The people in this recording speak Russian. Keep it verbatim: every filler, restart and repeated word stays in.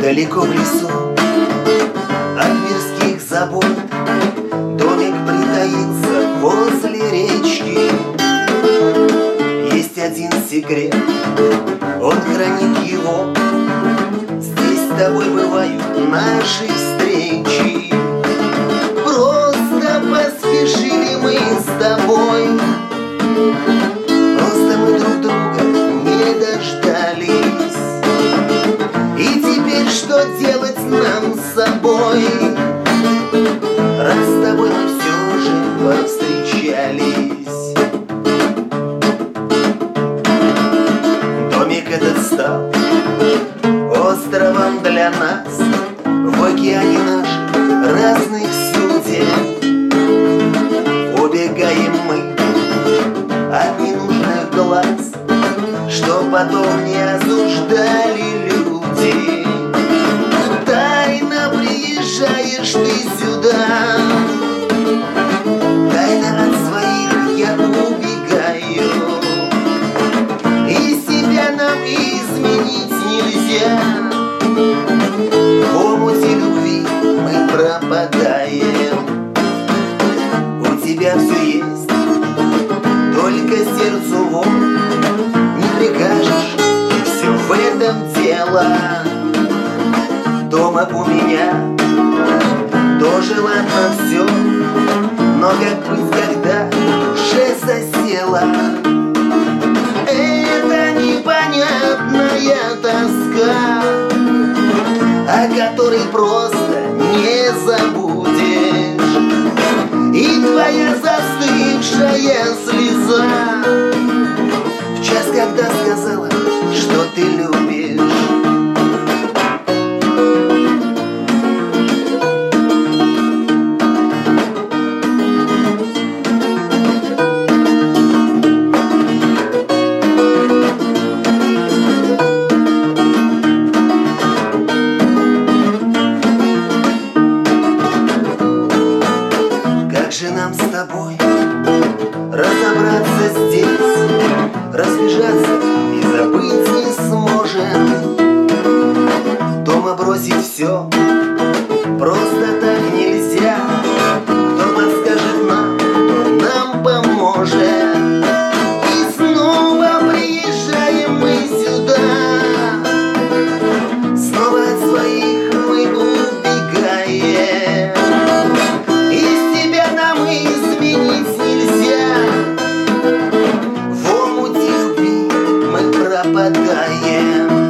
Далеко в лесу от мирских забот домик притаился возле речки. Есть один секрет, он хранит его. Здесь с тобой бывают наши встречи. Просто поспешили мы с тобой, просто мы друг друга не дождались. И теперь что делать нам с собой, раз с тобой мы все же повстречались? Домик этот стал островом для нас в океане наших разных судеб. Убегаем мы от ненужных глаз, что потом не осуждали люди. Тайно приезжаешь ты сюда, тайно от своих я убегаю. И себя нам изменить нельзя, в омуте любви мы пропадаем. У тебя все есть, только сердцу вон не прикажешь, и все в этом дело. Дома у меня тоже ладно все, но как быть, когда уже засела эта непонятная тоска, о которой просто не забудешь. И твоя застывшая слеза в час, когда сказала, что ты любишь. Как же нам с тобой разобраться здесь, разбежаться и забыть не сможем. Дома бросить все просто так нельзя. Кто подскажет нам, кто нам поможет? И снова приезжаем мы сюда, снова от своих мы убегаем. Из тебя нам изменить нельзя, в омуте любви мы пропадаем.